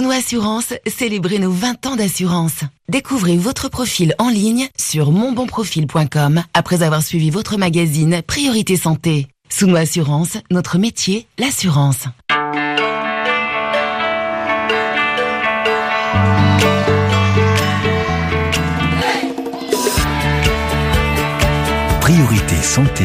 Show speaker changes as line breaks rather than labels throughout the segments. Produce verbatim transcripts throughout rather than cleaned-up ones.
Souno Assurance, célébrez nos vingt ans d'assurance. Découvrez votre profil en ligne sur mon bon profil point com après avoir suivi votre magazine Priorité Santé. Souno Assurance, notre métier, l'assurance.
Priorité Santé,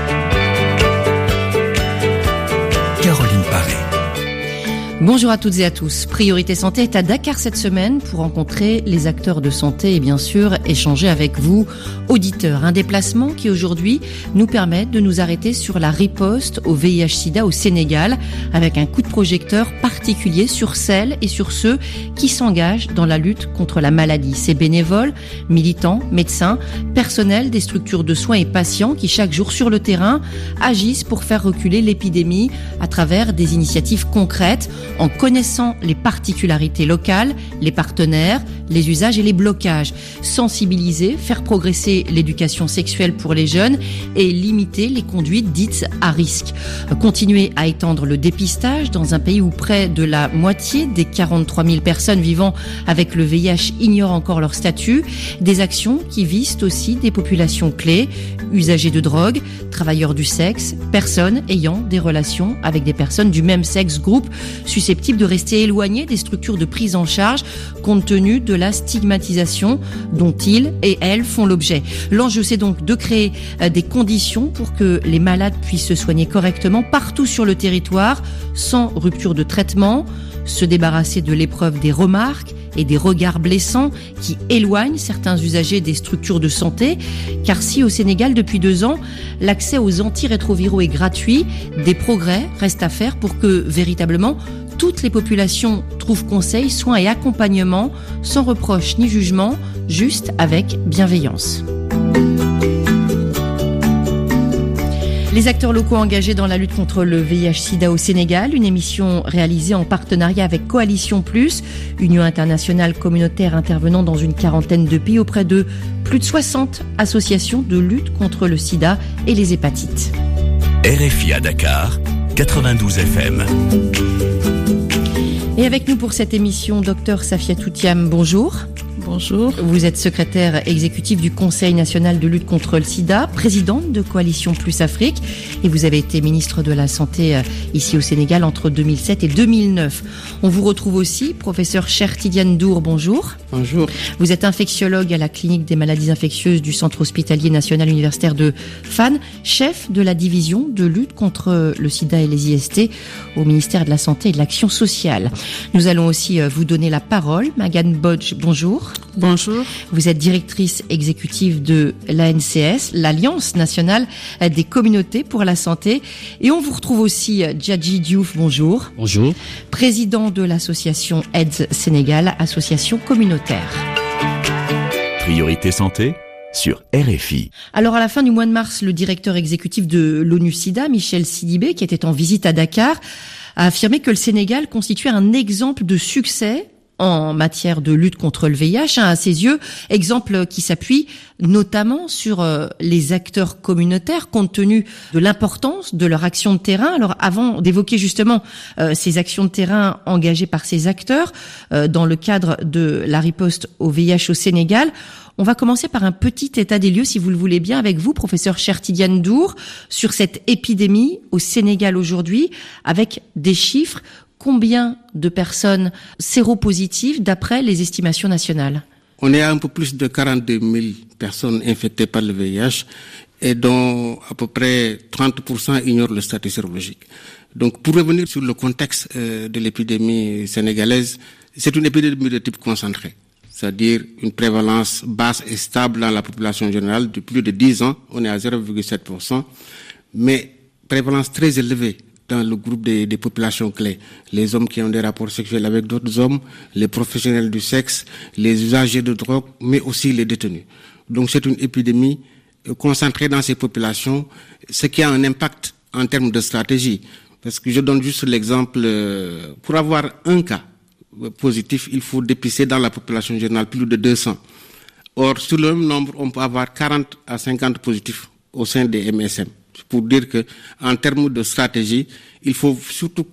Caroline Paré.
Bonjour à toutes et à tous. Priorité Santé est à Dakar cette semaine pour rencontrer les acteurs de santé et bien sûr échanger avec vous, auditeurs. Un déplacement qui aujourd'hui nous permet de nous arrêter sur la riposte au V I H sida au Sénégal avec un coup de projecteur particulier sur celles et sur ceux qui s'engagent dans la lutte contre la maladie. Ces bénévoles, militants, médecins, personnels des structures de soins et patients qui chaque jour sur le terrain agissent pour faire reculer l'épidémie à travers des initiatives concrètes en connaissant les particularités locales, les partenaires, les usages et les blocages, sensibiliser, faire progresser l'éducation sexuelle pour les jeunes et limiter les conduites dites à risque. Continuer à étendre le dépistage dans un pays où près de la moitié des quarante-trois mille personnes vivant avec le V I H ignorent encore leur statut. Des actions qui visent aussi des populations clés, usagers de drogue, travailleurs du sexe, personnes ayant des relations avec des personnes du même sexe, groupe susceptibles de rester éloignés des structures de prise en charge compte tenu de la stigmatisation dont ils et elles font l'objet. L'enjeu, c'est donc de créer des conditions pour que les malades puissent se soigner correctement partout sur le territoire, sans rupture de traitement, se débarrasser de l'épreuve des remarques et des regards blessants qui éloignent certains usagers des structures de santé. Car si au Sénégal, depuis deux ans, l'accès aux antirétroviraux est gratuit, des progrès restent à faire pour que, véritablement, toutes les populations trouvent conseil, soins et accompagnement, sans reproche ni jugement, juste avec bienveillance. Les acteurs locaux engagés dans la lutte contre le V I H sida au Sénégal, une émission réalisée en partenariat avec Coalition Plus, Union internationale communautaire intervenant dans une quarantaine de pays auprès de plus de soixante associations de lutte contre le sida et les hépatites.
R F I à Dakar, quatre-vingt-douze F M.
Et avec nous pour cette émission, docteur Safiatou Thiam, bonjour.
Bonjour.
Vous êtes secrétaire exécutif du Conseil national de lutte contre le sida, présidente de Coalition Plus Afrique et vous avez été ministre de la Santé ici au Sénégal entre deux mille sept et deux mille neuf. On vous retrouve aussi, professeur Cheikh Tidiane Ndour, bonjour.
Bonjour.
Vous êtes infectiologue à la clinique des maladies infectieuses du Centre hospitalier national universitaire de Fann, chef de la division de lutte contre le sida et les I S T au ministère de la Santé et de l'Action sociale. Nous allons aussi vous donner la parole. Magane Bodj, bonjour.
Bonjour.
Vous êtes directrice exécutive de l'A N C S, l'Alliance nationale des communautés pour la santé. Et on vous retrouve aussi Djadji Diouf, bonjour.
Bonjour.
Président de l'association AIDS Sénégal, association communautaire.
Priorité Santé sur R F I.
Alors à la fin du mois de mars, le directeur exécutif de l'ONU SIDA, Michel Sidibé, qui était en visite à Dakar, a affirmé que le Sénégal constituait un exemple de succès en matière de lutte contre le V I H, hein, à ses yeux, exemple qui s'appuie notamment sur euh, les acteurs communautaires compte tenu de l'importance de leur action de terrain. Alors avant d'évoquer justement euh, ces actions de terrain engagées par ces acteurs euh, dans le cadre de la riposte au V I H au Sénégal, on va commencer par un petit état des lieux, si vous le voulez bien, avec vous, professeur Cheikh Tidiane Ndour, sur cette épidémie au Sénégal aujourd'hui, avec des chiffres. Combien de personnes séropositives d'après les estimations nationales?
On est à un peu plus de quarante-deux mille personnes infectées par le V I H et dont à peu près trente pour cent ignorent le statut sérologique. Donc pour revenir sur le contexte euh, de l'épidémie sénégalaise, c'est une épidémie de type concentré, c'est-à-dire une prévalence basse et stable dans la population générale. De plus de dix ans, on est à zéro virgule sept pour cent, mais prévalence très élevée dans le groupe des, des populations clés, les hommes qui ont des rapports sexuels avec d'autres hommes, les professionnels du sexe, les usagers de drogue, mais aussi les détenus. Donc c'est une épidémie concentrée dans ces populations, ce qui a un impact en termes de stratégie. Parce que je donne juste l'exemple, euh, pour avoir un cas positif, il faut dépister dans la population générale plus de deux cents. Or, sur le même nombre, on peut avoir quarante à cinquante positifs au sein des M S M. Pour dire que, en termes de stratégie, il faut surtout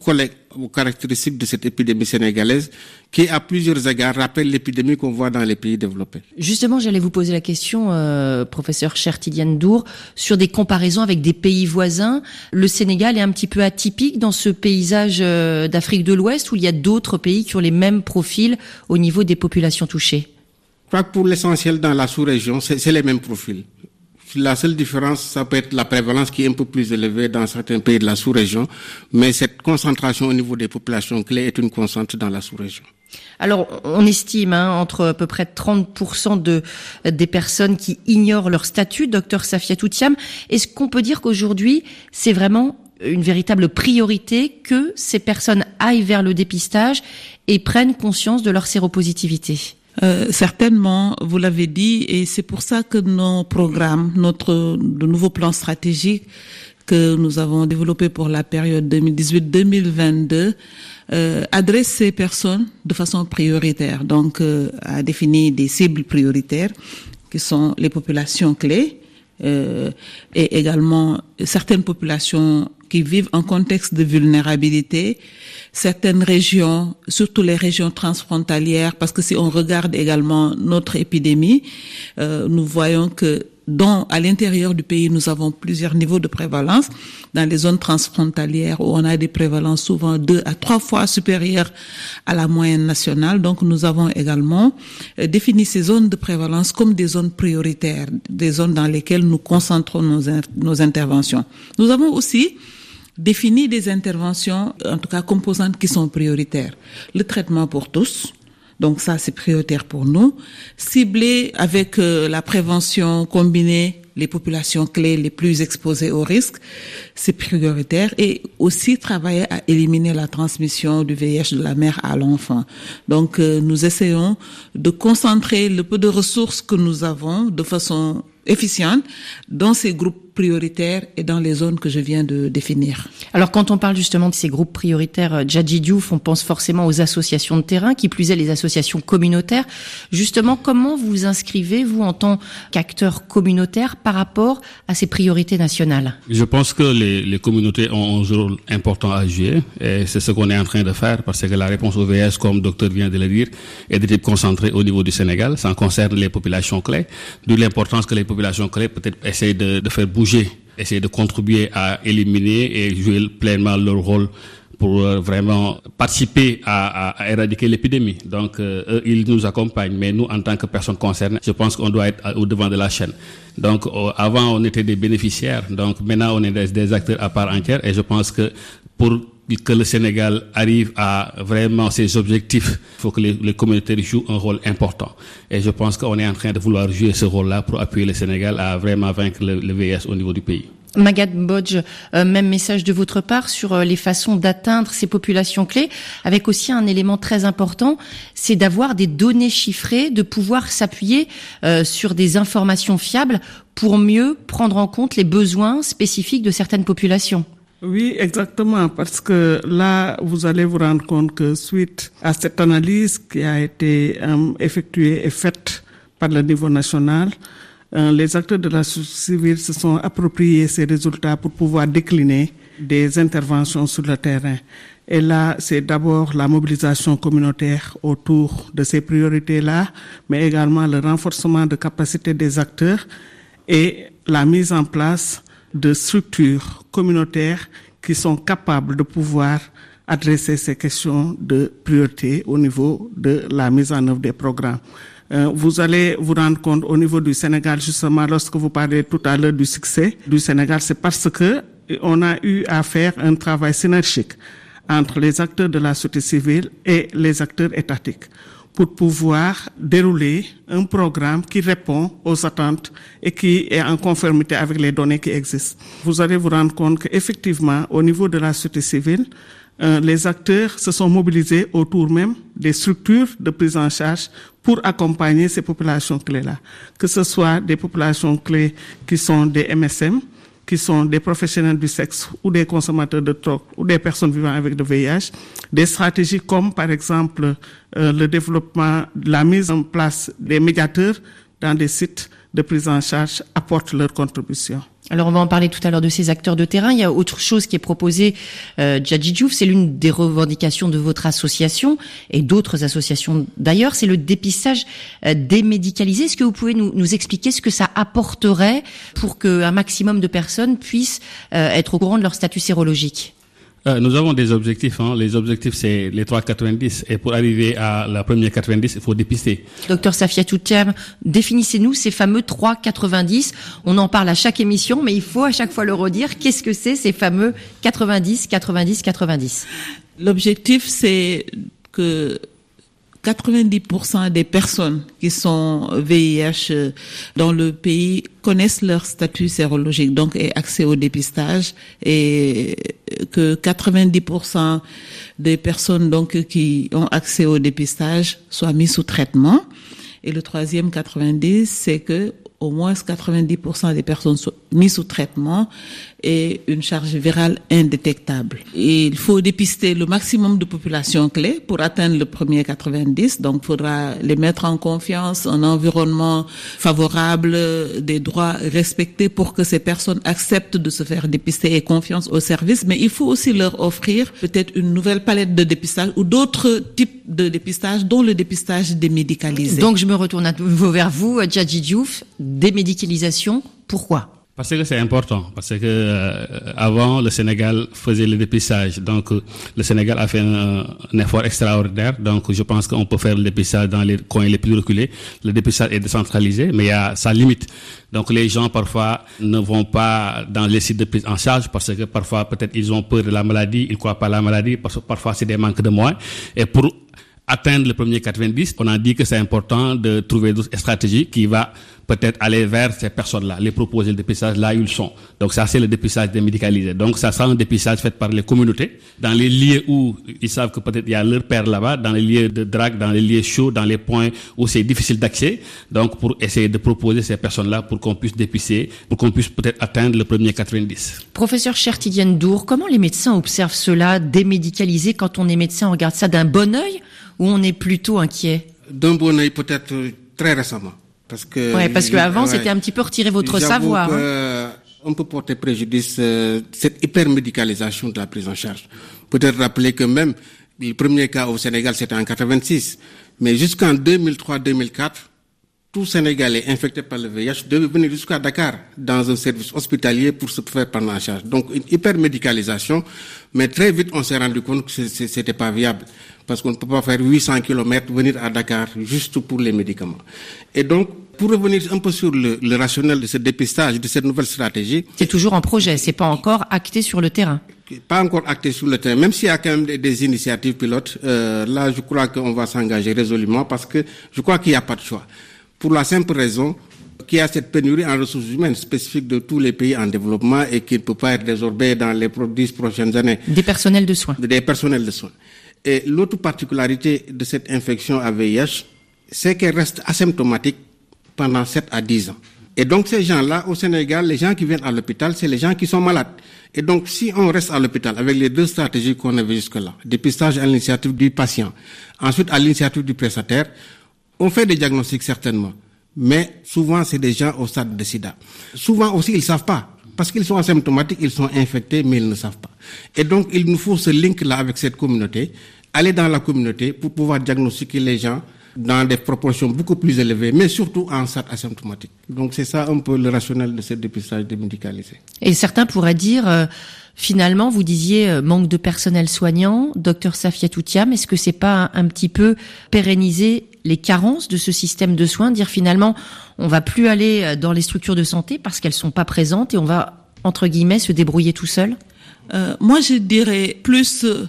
aux caractéristiques de cette épidémie sénégalaise qui, à plusieurs égards, rappelle l'épidémie qu'on voit dans les pays développés.
Justement, j'allais vous poser la question, euh, professeur Chertidiane Ndour, sur des comparaisons avec des pays voisins. Le Sénégal est un petit peu atypique dans ce paysage euh, d'Afrique de l'Ouest où il y a d'autres pays qui ont les mêmes profils au niveau des populations touchées.
Je crois que pour l'essentiel dans la sous-région, c'est, c'est les mêmes profils. La seule différence, ça peut être la prévalence qui est un peu plus élevée dans certains pays de la sous-région, mais cette concentration au niveau des populations clés est une constante dans la sous-région.
Alors, on estime hein, entre à peu près trente pour cent de, des personnes qui ignorent leur statut. Docteur Safiatou Thiam, est-ce qu'on peut dire qu'aujourd'hui, c'est vraiment une véritable priorité que ces personnes aillent vers le dépistage et prennent conscience de leur séropositivité ?
Euh, certainement, vous l'avez dit, et c'est pour ça que nos programmes, notre de nouveau plan stratégique que nous avons développé pour la période deux mille dix-huit deux mille vingt-deux euh, adresse ces personnes de façon prioritaire. Donc, euh, a défini des cibles prioritaires qui sont les populations clés euh, et également certaines populations qui vivent en contexte de vulnérabilité, certaines régions, surtout les régions transfrontalières, parce que si on regarde également notre épidémie, euh, nous voyons que dans, à l'intérieur du pays, nous avons plusieurs niveaux de prévalence. Dans les zones transfrontalières où on a des prévalences souvent deux à trois fois supérieures à la moyenne nationale. Donc, nous avons également euh, défini ces zones de prévalence comme des zones prioritaires, des zones dans lesquelles nous concentrons nos, nos interventions. Nous avons aussi définir des interventions, en tout cas composantes qui sont prioritaires. Le traitement pour tous, donc ça c'est prioritaire pour nous. Cibler avec euh, la prévention combinée les populations clés les plus exposées au risque, c'est prioritaire. Et aussi travailler à éliminer la transmission du V I H de la mère à l'enfant. Donc euh, nous essayons de concentrer le peu de ressources que nous avons de façon efficiente dans ces groupes prioritaires et dans les zones que je viens de définir.
Alors quand on parle justement de ces groupes prioritaires, Djadji Diouf, on pense forcément aux associations de terrain, qui plus est les associations communautaires. Justement, comment vous vous inscrivez, vous, en tant qu'acteur communautaire, par rapport à ces priorités nationales ?
Je pense que les, les communautés ont un rôle important à jouer et c'est ce qu'on est en train de faire parce que la réponse au V I H, comme le docteur vient de le dire, est de type concentré au niveau du Sénégal. Ça concerne les populations clés, d'où l'importance que les populations clés peut-être essayent de, de faire bouger, essayer de contribuer à éliminer et jouer pleinement leur rôle pour euh, vraiment participer à, à, à éradiquer l'épidémie. Donc, euh, eux, ils nous accompagnent, mais nous, en tant que personnes concernées, je pense qu'on doit être au devant de la chaîne. Donc, euh, avant, on était des bénéficiaires. Donc, maintenant, on est des, des acteurs à part entière. Et je pense que pour que le Sénégal arrive à vraiment ses objectifs, il faut que les, les communautés jouent un rôle important. Et je pense qu'on est en train de vouloir jouer ce rôle-là pour appuyer le Sénégal à vraiment vaincre le, le V I H au niveau du pays.
Magatte Mbodj, euh, même message de votre part sur euh, les façons d'atteindre ces populations clés, avec aussi un élément très important, c'est d'avoir des données chiffrées, de pouvoir s'appuyer euh, sur des informations fiables pour mieux prendre en compte les besoins spécifiques de certaines populations.
Oui, exactement, parce que là, vous allez vous rendre compte que suite à cette analyse qui a été euh, effectuée et faite par le niveau national, euh, les acteurs de la société civile se sont appropriés ces résultats pour pouvoir décliner des interventions sur le terrain. Et là, c'est d'abord la mobilisation communautaire autour de ces priorités-là, mais également le renforcement de capacité des acteurs et la mise en place de structures communautaires qui sont capables de pouvoir adresser ces questions de priorité au niveau de la mise en œuvre des programmes. Euh, vous allez vous rendre compte au niveau du Sénégal, justement, lorsque vous parlez tout à l'heure du succès du Sénégal, c'est parce que on a eu à faire un travail synergique entre les acteurs de la société civile et les acteurs étatiques pour pouvoir dérouler un programme qui répond aux attentes et qui est en conformité avec les données qui existent. Vous allez vous rendre compte qu'effectivement, au niveau de la société civile, euh, les acteurs se sont mobilisés autour même des structures de prise en charge pour accompagner ces populations clés-là. Que ce soit des populations clés qui sont des M S M, qui sont des professionnels du sexe ou des consommateurs de drogue ou des personnes vivant avec le V I H, des stratégies comme par exemple euh, le développement, la mise en place des médiateurs dans des sites de prise en charge apportent leur contribution.
Alors on va en parler tout à l'heure de ces acteurs de terrain. Il y a autre chose qui est proposée, euh, Djadji Diouf, c'est l'une des revendications de votre association et d'autres associations d'ailleurs, c'est le dépistage euh, démédicalisé. Est-ce que vous pouvez nous, nous expliquer ce que ça apporterait pour qu'un maximum de personnes puissent euh, être au courant de leur statut sérologique ?
Euh, nous avons des objectifs. Hein. Les objectifs, c'est les trois quatre-vingt-dix. Et pour arriver à la première quatre-vingt-dix, il faut dépister.
Docteur Safiatou Thiam, définissez-nous ces fameux trois quatre-vingt-dix. On en parle à chaque émission, mais il faut à chaque fois le redire. Qu'est-ce que c'est ces fameux quatre-vingt-dix, quatre-vingt-dix, quatre-vingt-dix ?
L'objectif, c'est que quatre-vingt-dix pour cent des personnes qui sont V I H dans le pays connaissent leur statut sérologique, donc aient accès au dépistage, et que quatre-vingt-dix pour cent des personnes donc qui ont accès au dépistage soient mis sous traitement. Et le troisième quatre-vingt-dix, c'est que au moins quatre-vingt-dix pour cent des personnes sont mises sous traitement et une charge virale indétectable. Et il faut dépister le maximum de populations clés pour atteindre le premier quatre-vingt-dix. Donc, il faudra les mettre en confiance, un environnement favorable, des droits respectés pour que ces personnes acceptent de se faire dépister et confiance au service. Mais il faut aussi leur offrir peut-être une nouvelle palette de dépistage ou d'autres types de dépistage, dont le dépistage démédicalisé.
Donc, je me retourne à nouveau vers vous, Djadji Diouf. Démédicalisation, pourquoi ?
Parce que c'est important, parce que euh, avant le Sénégal faisait le dépistage, donc euh, le Sénégal a fait un, un effort extraordinaire, donc je pense qu'on peut faire le dépistage dans les coins les plus reculés. Le dépistage est décentralisé, mais il y a sa limite. Donc les gens parfois ne vont pas dans les sites de prise en charge parce que parfois peut-être ils ont peur de la maladie, ils croient pas à la maladie, parce que parfois c'est des manques de moyens. Et pour atteindre le premier quatre-vingt-dix, on a dit que c'est important de trouver d'autres stratégies qui va peut-être aller vers ces personnes-là, les proposer le dépistage là où ils sont. Donc ça, c'est le dépistage démédicalisé. Donc ça sera un dépistage fait par les communautés, dans les lieux où ils savent que peut-être il y a leur père là-bas, dans les lieux de drague, dans les lieux chauds, dans les points où c'est difficile d'accès. Donc pour essayer de proposer ces personnes-là pour qu'on puisse dépister, pour qu'on puisse peut-être atteindre le premier quatre-vingt-dix.
Professeur Chertidiane Dour, comment les médecins observent cela démédicalisé? Quand on est médecin, on regarde ça d'un bon œil ou on est plutôt inquiet?
D'un bon œil peut-être très récemment. Parce que,
ouais, parce qu'avant,
ouais,
c'était un petit peu retirer votre savoir.
Que,
hein.
euh, on peut porter préjudice euh, cette hypermédicalisation de la prise en charge. Peut-être rappeler que même le premier cas au Sénégal, c'était en quatre-vingt-six. Mais jusqu'en deux mille trois deux mille quatre, tout Sénégalais infecté par le V I H devait venir jusqu'à Dakar dans un service hospitalier pour se faire prendre en charge. Donc une hypermédicalisation, mais très vite on s'est rendu compte que c'était pas viable. Parce qu'on ne peut pas faire huit cents kilomètres, venir à Dakar juste pour les médicaments. Et donc, pour revenir un peu sur le, le rationnel de ce dépistage, de cette nouvelle stratégie...
C'est toujours en projet, c'est pas encore acté sur le terrain.
Pas encore acté sur le terrain, même s'il y a quand même des, des initiatives pilotes. Euh, là, je crois qu'on va s'engager résolument parce que je crois qu'il n'y a pas de choix. Pour la simple raison qu'il y a cette pénurie en ressources humaines spécifique de tous les pays en développement et qui ne peut pas être résorbée dans les dix prochaines années.
Des personnels de soins.
Des personnels de soins. Et l'autre particularité de cette infection à V I H, c'est qu'elle reste asymptomatique pendant sept à dix ans. Et donc ces gens-là, au Sénégal, les gens qui viennent à l'hôpital, c'est les gens qui sont malades. Et donc si on reste à l'hôpital avec les deux stratégies qu'on avait jusque-là, dépistage à l'initiative du patient, ensuite à l'initiative du prestataire, on fait des diagnostics certainement, mais souvent c'est des gens au stade de sida. Souvent aussi ils ne savent pas. Parce qu'ils sont asymptomatiques, ils sont infectés, mais ils ne savent pas. Et donc, il nous faut ce link-là avec cette communauté, aller dans la communauté pour pouvoir diagnostiquer les gens dans des proportions beaucoup plus élevées, mais surtout en stade asymptomatique. Donc, c'est ça un peu le rationnel de ce dépistage démédicalisé.
Et certains pourraient dire, euh, finalement, vous disiez euh, manque de personnel soignant, docteur Safiatou Thiam, est-ce que c'est pas un, un petit peu pérenniser les carences de ce système de soins, dire finalement on va plus aller dans les structures de santé parce qu'elles sont pas présentes et on va entre guillemets se débrouiller tout seul?
euh, Moi je dirais plus euh,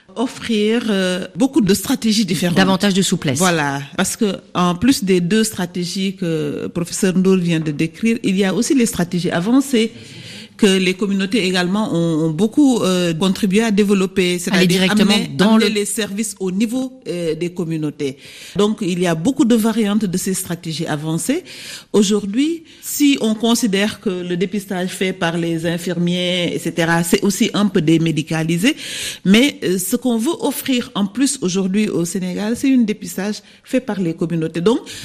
offrir euh, beaucoup de stratégies différentes.
Davantage de souplesse.
Voilà, parce que en plus des deux stratégies que professeur Ndour vient de décrire, il y a aussi les stratégies avancées que les communautés également ont, ont beaucoup euh, contribué à développer, c'est-à-dire
directement
amener,
dans
amener
le...
les services au niveau euh, des communautés. Donc, il y a beaucoup de variantes de ces stratégies avancées. Aujourd'hui, si on considère que le dépistage fait par les infirmiers, et cetera, c'est aussi un peu démédicalisé, mais euh, ce qu'on veut offrir en plus aujourd'hui au Sénégal, c'est un dépistage fait par les communautés. Donc,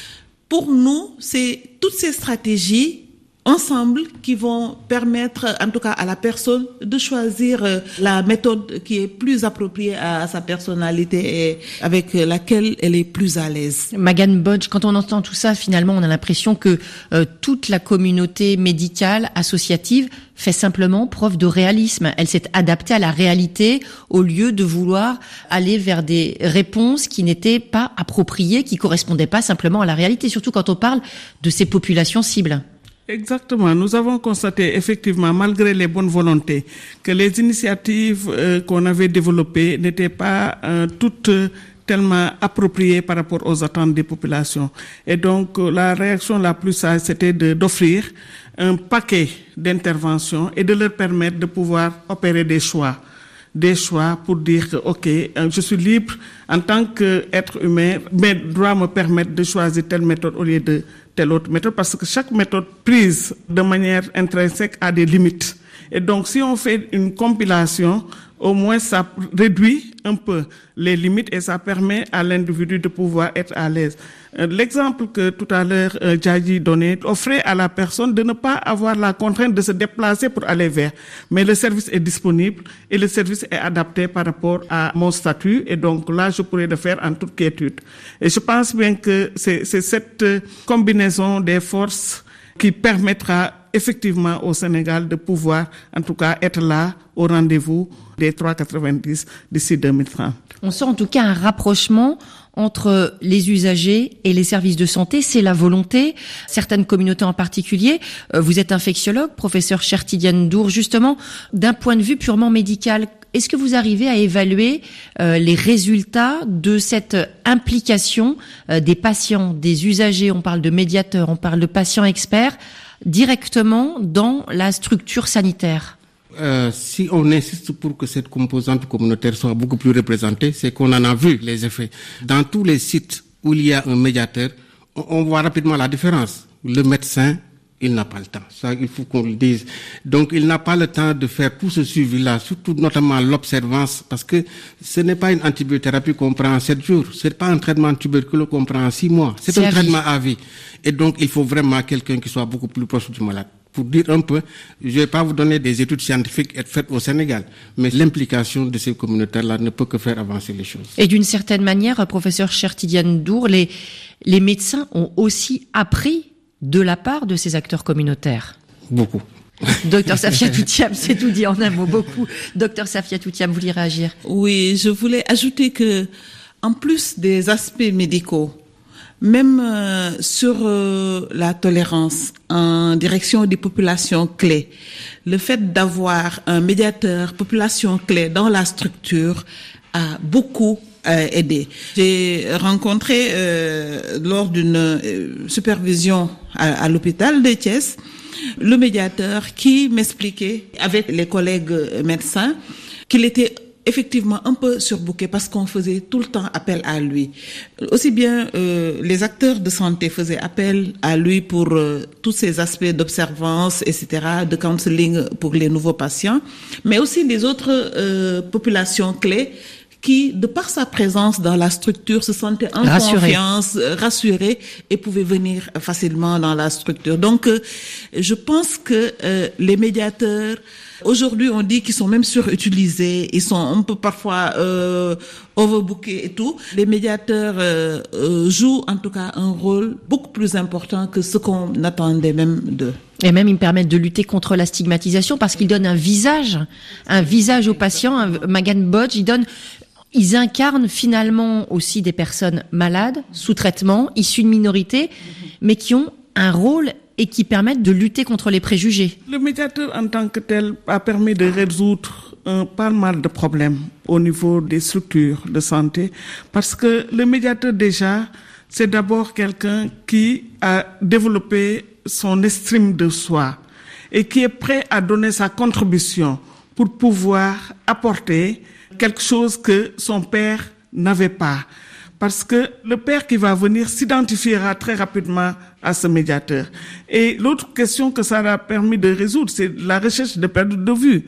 pour nous, c'est toutes ces stratégies ensemble qui vont permettre, en tout cas à la personne, de choisir la méthode qui est plus appropriée à sa personnalité et avec laquelle elle est plus à l'aise.
Magan Bodge, quand on entend tout ça, finalement, on a l'impression que euh, toute la communauté médicale, associative, fait simplement preuve de réalisme. Elle s'est adaptée à la réalité au lieu de vouloir aller vers des réponses qui n'étaient pas appropriées, qui correspondaient pas simplement à la réalité, surtout quand on parle de ces populations cibles.
Exactement. Nous avons constaté effectivement, malgré les bonnes volontés, que les initiatives euh, qu'on avait développées n'étaient pas euh, toutes euh, tellement appropriées par rapport aux attentes des populations. Et donc, euh, la réaction la plus sage, c'était de, d'offrir un paquet d'interventions et de leur permettre de pouvoir opérer des choix. Des choix pour dire que, OK, je suis libre en tant qu'être humain, mes droits me permettent de choisir telle méthode au lieu de telle autre méthode, parce que chaque méthode prise de manière intrinsèque a des limites. Et donc, si on fait une compilation, au moins ça réduit un peu les limites et ça permet à l'individu de pouvoir être à l'aise. L'exemple que tout à l'heure euh, Djadji donnait offrait à la personne de ne pas avoir la contrainte de se déplacer pour aller vers. Mais le service est disponible et le service est adapté par rapport à mon statut et donc là je pourrais le faire en toute quiétude. Et je pense bien que c'est, c'est cette combinaison des forces qui permettra effectivement au Sénégal de pouvoir en tout cas être là au rendez-vous des trois virgule quatre-vingt-dix d'ici deux mille trente.
On sent en tout cas un rapprochement entre les usagers et les services de santé, c'est la volonté. Certaines communautés en particulier, vous êtes infectiologue, professeur Chertidiane Ndour, justement, d'un point de vue purement médical, est-ce que vous arrivez à évaluer euh, les résultats de cette implication euh, des patients, des usagers, on parle de médiateurs, on parle de patients experts, directement dans la structure sanitaire?
Euh, si on insiste pour que cette composante communautaire soit beaucoup plus représentée, c'est qu'on en a vu les effets. Dans tous les sites où il y a un médiateur, on, on voit rapidement la différence. Le médecin, il n'a pas le temps. Ça, il faut qu'on le dise. Donc, il n'a pas le temps de faire tout ce suivi-là, surtout notamment l'observance, parce que ce n'est pas une antibiothérapie qu'on prend en sept jours. Ce n'est pas un traitement tuberculeux qu'on prend en six mois. C'est, c'est un traitement à vie. Et donc, il faut vraiment quelqu'un qui soit beaucoup plus proche du malade. Pour dire un peu, je ne vais pas vous donner des études scientifiques faites au Sénégal, mais l'implication de ces communautaires-là ne peut que faire avancer les choses.
Et d'une certaine manière, professeur Chertidiane Ndour, les, les médecins ont aussi appris de la part de ces acteurs communautaires.
Beaucoup.
Docteur Safiatou Thiam, c'est tout dit en un mot, beaucoup. Docteur Safiatou Thiam, vous voulez réagir?
Oui, je voulais ajouter que, en plus des aspects médicaux, même euh, sur euh, la tolérance en direction des populations clés, le fait d'avoir un médiateur population clé dans la structure a beaucoup euh, aidé. J'ai rencontré euh, lors d'une euh, supervision à, à l'hôpital de Thiès le médiateur qui m'expliquait avec les collègues médecins qu'il était effectivement un peu surbooké parce qu'on faisait tout le temps appel à lui. Aussi bien euh, les acteurs de santé faisaient appel à lui pour euh, tous ces aspects d'observance, et cetera, de counseling pour les nouveaux patients, mais aussi les autres euh, populations clés qui, de par sa présence dans la structure, se sentaient en rassuré. confiance, rassurés et pouvaient venir facilement dans la structure. Donc, euh, je pense que euh, les médiateurs, aujourd'hui, on dit qu'ils sont même surutilisés, ils sont un peu parfois euh, overbookés et tout. Les médiateurs euh, euh, jouent en tout cas un rôle beaucoup plus important que ce qu'on attendait même d'eux.
Et même, ils me permettent de lutter contre la stigmatisation parce qu'ils donnent un visage, un visage aux patients. Un, Magan Bodge, ils donnent... Ils incarnent finalement aussi des personnes malades, sous traitement, issues de minorités, mais qui ont un rôle et qui permettent de lutter contre les préjugés.
Le médiateur en tant que tel a permis de résoudre un pas mal de problèmes au niveau des structures de santé, parce que le médiateur déjà, c'est d'abord quelqu'un qui a développé son estime de soi et qui est prêt à donner sa contribution pour pouvoir apporter quelque chose que son père n'avait pas. Parce que le père qui va venir s'identifiera très rapidement à ce médiateur. Et l'autre question que ça a permis de résoudre, c'est la recherche de perte de vue.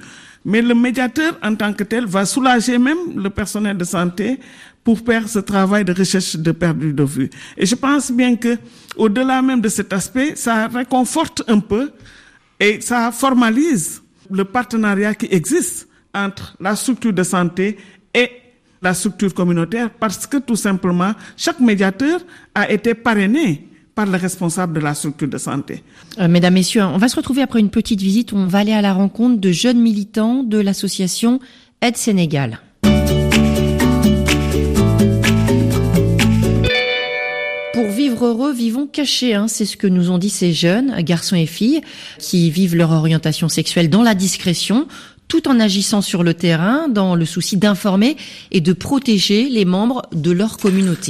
Mais le médiateur, en tant que tel, va soulager même le personnel de santé pour faire ce travail de recherche de perdu de vue. Et je pense bien que, au-delà même de cet aspect, ça réconforte un peu et ça formalise le partenariat qui existe entre la structure de santé et la structure communautaire, parce que tout simplement, chaque médiateur a été parrainé par le responsable de la structure de santé.
Euh, mesdames, Messieurs, on va se retrouver après une petite visite. On va aller à la rencontre de jeunes militants de l'association Aide Sénégal. Pour vivre heureux, vivons cachés, hein, c'est ce que nous ont dit ces jeunes, garçons et filles, qui vivent leur orientation sexuelle dans la discrétion, tout en agissant sur le terrain, dans le souci d'informer et de protéger les membres de leur communauté.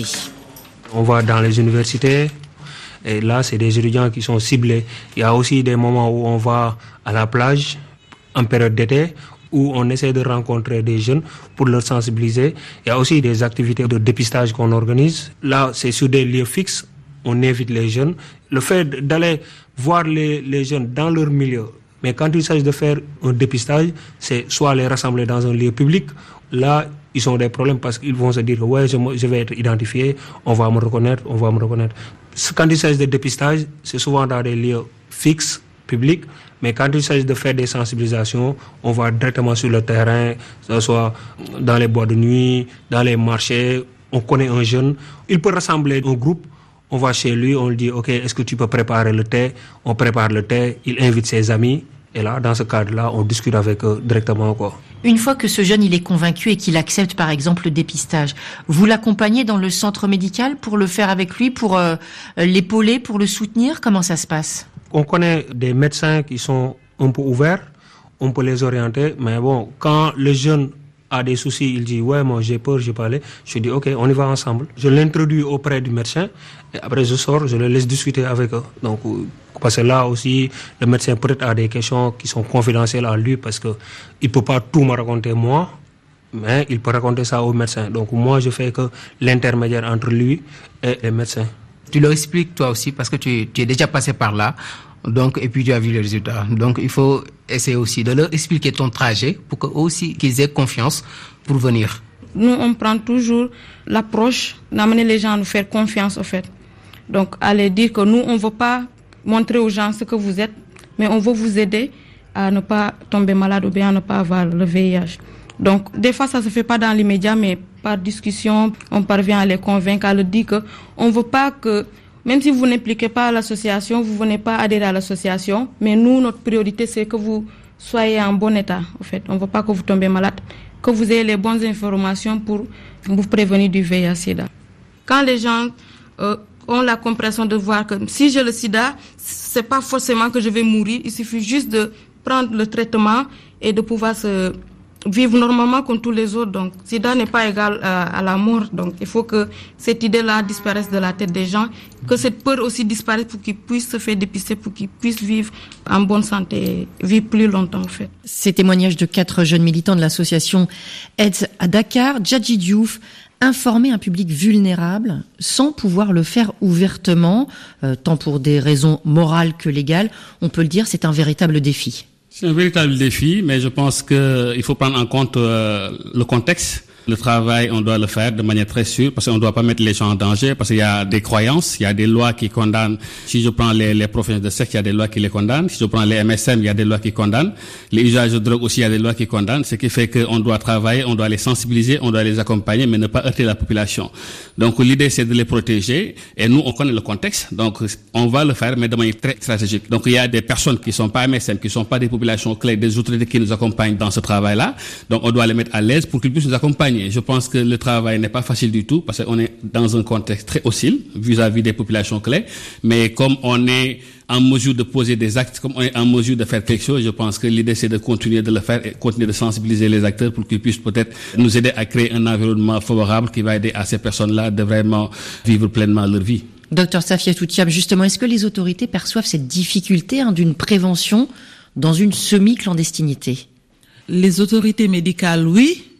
On va dans les universités, et là, c'est des étudiants qui sont ciblés. Il y a aussi des moments où on va à la plage, en période d'été, où on essaie de rencontrer des jeunes pour leur sensibiliser. Il y a aussi des activités de dépistage qu'on organise. Là, c'est sur des lieux fixes, on invite les jeunes. Le fait d'aller voir les, les jeunes dans leur milieu, mais quand il s'agit de faire un dépistage, c'est soit les rassembler dans un lieu public. Là, ils ont des problèmes parce qu'ils vont se dire que ouais, je, je vais être identifié, on va me reconnaître, on va me reconnaître. Quand il s'agit de dépistage, c'est souvent dans des lieux fixes, publics, mais quand il s'agit de faire des sensibilisations, on va directement sur le terrain, que ce soit dans les boîtes de nuit, dans les marchés, on connaît un jeune, il peut rassembler un groupe, on va chez lui, on lui dit ok, est-ce que tu peux préparer le thé? On prépare le thé, il invite ses amis, et là, dans ce cadre-là, on discute avec eux directement, quoi.
Une fois que ce jeune il est convaincu et qu'il accepte par exemple le dépistage, vous l'accompagnez dans le centre médical pour le faire avec lui, pour euh, l'épauler, pour le soutenir? Comment ça se passe?
On connaît des médecins qui sont un peu ouverts, on peut les orienter, mais bon, quand le jeune a des soucis, il dit ouais, moi j'ai peur, j'ai pas allé, je dis ok, on y va ensemble. Je l'introduis auprès du médecin et après je sors, je le laisse discuter avec eux. Donc parce que là aussi, le médecin peut-être a des questions qui sont confidentielles à lui parce que il peut pas tout me raconter moi, mais il peut raconter ça au médecin. Donc moi je fais que l'intermédiaire entre lui et les médecins.
Tu leur expliques toi aussi parce que tu, tu es déjà passé par là. Donc, et puis tu as vu les résultats. Donc, il faut essayer aussi de leur expliquer ton trajet pour qu'eux aussi, qu'ils aient confiance pour venir.
Nous, on prend toujours l'approche d'amener les gens à nous faire confiance, au fait. Donc, à leur dire que nous, on ne veut pas montrer aux gens ce que vous êtes, mais on veut vous aider à ne pas tomber malade ou bien à ne pas avoir le V I H. Donc, des fois, ça se fait pas dans l'immédiat, mais par discussion, on parvient à les convaincre, à leur dire que on veut pas que, même si vous n'impliquez pas l'association, vous venez pas adhérer à l'association, mais nous, notre priorité, c'est que vous soyez en bon état, en fait. On veut pas que vous tombez malade, que vous ayez les bonnes informations pour vous prévenir du V I H sida. Quand les gens euh, ont la compréhension de voir que si j'ai le sida, c'est pas forcément que je vais mourir, il suffit juste de prendre le traitement et de pouvoir se vivre normalement comme tous les autres. Donc, sida n'est pas égal à, à la mort. Donc, il faut que cette idée-là disparaisse de la tête des gens, que cette peur aussi disparaisse pour qu'ils puissent se faire dépister, pour qu'ils puissent vivre en bonne santé, vivre plus longtemps, en fait.
Ces témoignages de quatre jeunes militants de l'association Aide à Dakar, Djadji Diouf, informer un public vulnérable sans pouvoir le faire ouvertement, euh, tant pour des raisons morales que légales, on peut le dire, c'est un véritable défi.
C'est un véritable défi, mais je pense qu'il faut prendre en compte euh, le contexte. Le travail, on doit le faire de manière très sûre parce qu'on ne doit pas mettre les gens en danger parce qu'il y a des croyances, il y a des lois qui condamnent. Si je prends les, les professionnels de sexe, il y a des lois qui les condamnent. Si je prends les M S M, il y a des lois qui condamnent. Les usages de drogue aussi, il y a des lois qui condamnent. Ce qui fait qu'on doit travailler, on doit les sensibiliser, on doit les accompagner, mais ne pas heurter la population. Donc l'idée, c'est de les protéger. Et nous, on connaît le contexte, donc on va le faire, mais de manière très stratégique. Donc il y a des personnes qui ne sont pas M S M, qui ne sont pas des populations clés, des autorités qui nous accompagnent dans ce travail-là. Donc on doit les mettre à l'aise pour qu'ils puissent nous accompagner. Je pense que le travail n'est pas facile du tout parce qu'on est dans un contexte très hostile vis-à-vis des populations clés. Mais comme on est en mesure de poser des actes, comme on est en mesure de faire quelque chose, je pense que l'idée c'est de continuer de le faire et continuer de sensibiliser les acteurs pour qu'ils puissent peut-être nous aider à créer un environnement favorable qui va aider à ces personnes-là de vraiment vivre pleinement leur vie.
Docteur Safiatou Thiam, justement, est-ce que les autorités perçoivent cette difficulté hein, d'une prévention dans une semi-clandestinité?
Les autorités médicales, oui.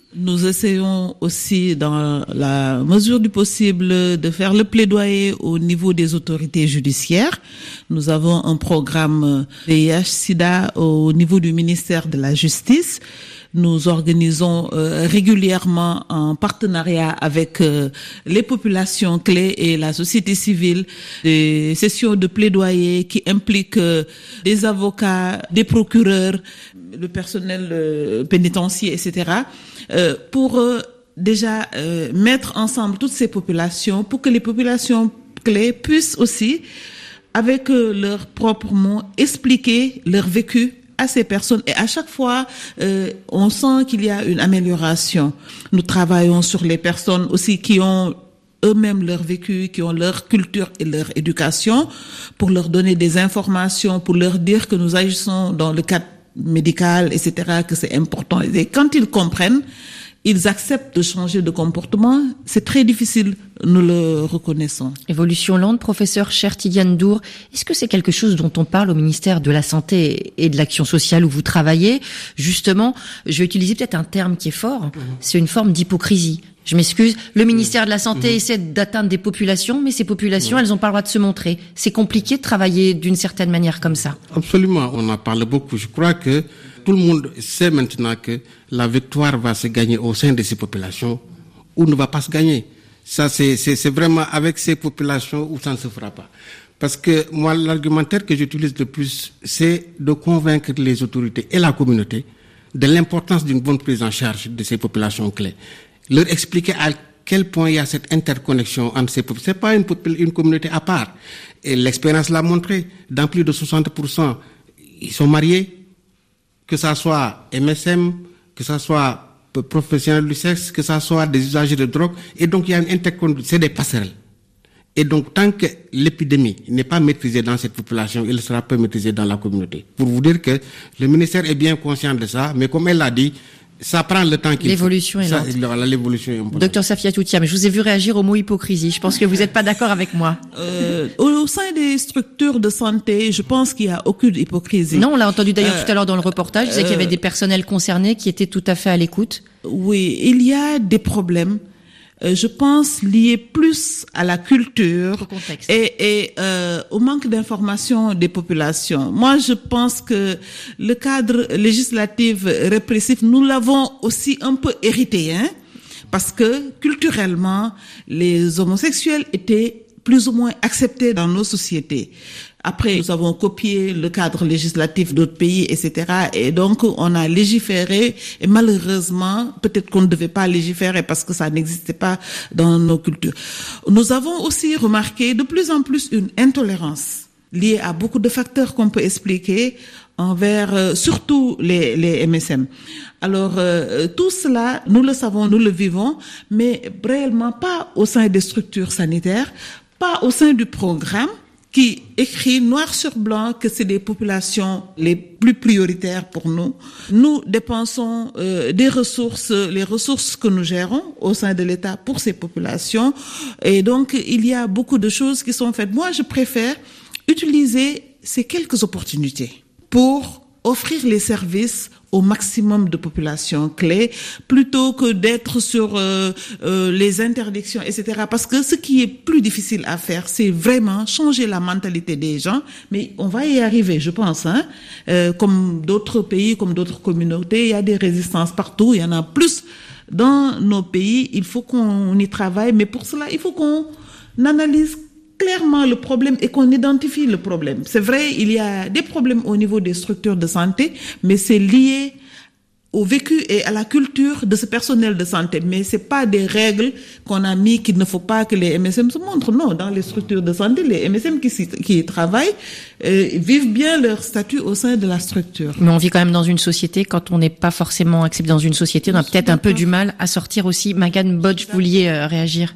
Nous essayons aussi, dans la mesure du possible, de faire le plaidoyer au niveau des autorités judiciaires. Nous avons un programme V I H sida au niveau du ministère de la Justice. Nous organisons euh, régulièrement, en partenariat avec euh, les populations clés et la société civile, des sessions de plaidoyer qui impliquent euh, des avocats, des procureurs, le personnel euh, pénitentiaire, et cetera, euh, pour euh, déjà euh, mettre ensemble toutes ces populations, pour que les populations clés puissent aussi, avec euh, leurs propres mots, expliquer leur vécu à ces personnes, et à chaque fois euh, on sent qu'il y a une amélioration. Nous travaillons sur les personnes aussi qui ont eux-mêmes leur vécu, qui ont leur culture et leur éducation, pour leur donner des informations, pour leur dire que nous agissons dans le cadre médical, et cetera, que c'est important. Et quand ils comprennent, ils acceptent de changer de comportement. C'est très difficile, nous le reconnaissons.
Évolution lente, professeur Chertidiane Dour, est-ce que c'est quelque chose dont on parle au ministère de la Santé et de l'Action sociale où vous travaillez? Justement, je vais utiliser peut-être un terme qui est fort, mmh. c'est une forme d'hypocrisie. Je m'excuse, le ministère de la Santé mmh. essaie d'atteindre des populations, mais ces populations, mmh. elles n'ont pas le droit de se montrer. C'est compliqué de travailler d'une certaine manière comme ça.
Absolument, on en parle beaucoup. Je crois que tout le monde sait maintenant que la victoire va se gagner au sein de ces populations ou ne va pas se gagner. Ça, c'est, c'est, c'est vraiment avec ces populations où ça ne se fera pas. Parce que moi, l'argumentaire que j'utilise le plus, c'est de convaincre les autorités et la communauté de l'importance d'une bonne prise en charge de ces populations clés. Leur expliquer à quel point il y a cette interconnexion entre ces populations. C'est pas une, une communauté à part. Et l'expérience l'a montré. Dans plus de soixante pour cent, ils sont mariés. Que ça soit M S M, que ça soit professionnels du sexe, que ça soit des usagers de drogue. Et donc, il y a une interconnexion, c'est des passerelles. Et donc, tant que l'épidémie n'est pas maîtrisée dans cette population, elle sera pas maîtrisée dans la communauté. Pour vous dire que le ministère est bien conscient de ça, mais comme elle l'a dit, ça prend le temps qu'il
L'évolution
faut.
est lente.
Ça, l'évolution est importante.
Docteur Safiatou Thiam, je vous ai vu réagir au mot hypocrisie. Je pense que vous n'êtes pas d'accord avec moi.
Euh, au sein des structures de santé, je pense qu'il n'y a aucune hypocrisie.
Non, on l'a entendu d'ailleurs euh, tout à l'heure dans le reportage. Je disais euh, qu'il y avait des personnels concernés qui étaient tout à fait à l'écoute.
Oui, il y a des problèmes. Euh, je pense liés plus à la culture
au contexte.
et, et euh, au manque d'information des populations. Moi, je pense que le cadre législatif répressif, nous l'avons aussi un peu hérité, hein, parce que culturellement, les homosexuels étaient plus ou moins acceptés dans nos sociétés. Après, nous avons copié le cadre législatif d'autres pays, et cetera. Et donc, on a légiféré. Et malheureusement, peut-être qu'on ne devait pas légiférer parce que ça n'existait pas dans nos cultures. Nous avons aussi remarqué de plus en plus une intolérance liée à beaucoup de facteurs qu'on peut expliquer envers euh, surtout les, les M S M. Alors, euh, tout cela, nous le savons, nous le vivons, mais réellement pas au sein des structures sanitaires, pas au sein du programme, qui écrit noir sur blanc que c'est des populations les plus prioritaires pour nous. Nous dépensons euh, des ressources, les ressources que nous gérons au sein de l'État pour ces populations. Et donc, il y a beaucoup de choses qui sont faites. Moi, je préfère utiliser ces quelques opportunités pour offrir les services au maximum de populations clés, plutôt que d'être sur euh, euh, les interdictions, et cetera. Parce que ce qui est plus difficile à faire, c'est vraiment changer la mentalité des gens. Mais on va y arriver, je pense. Hein. Euh, comme d'autres pays, comme d'autres communautés, il y a des résistances partout. Il y en a plus dans nos pays. Il faut qu'on y travaille. Mais pour cela, il faut qu'on analyse clairement le problème et qu'on identifie le problème. C'est vrai, il y a des problèmes au niveau des structures de santé, mais c'est lié au vécu et à la culture de ce personnel de santé. Mais c'est pas des règles qu'on a mis qu'il ne faut pas que les M S M se montrent. Non, dans les structures de santé, les M S M qui, qui travaillent euh, vivent bien leur statut au sein de la structure.
Mais on vit quand même dans une société, quand on n'est pas forcément accepté dans une société, on a peut-être un peu du mal à sortir aussi. Magane Bodge, vous vouliez euh, réagir?
Exactement.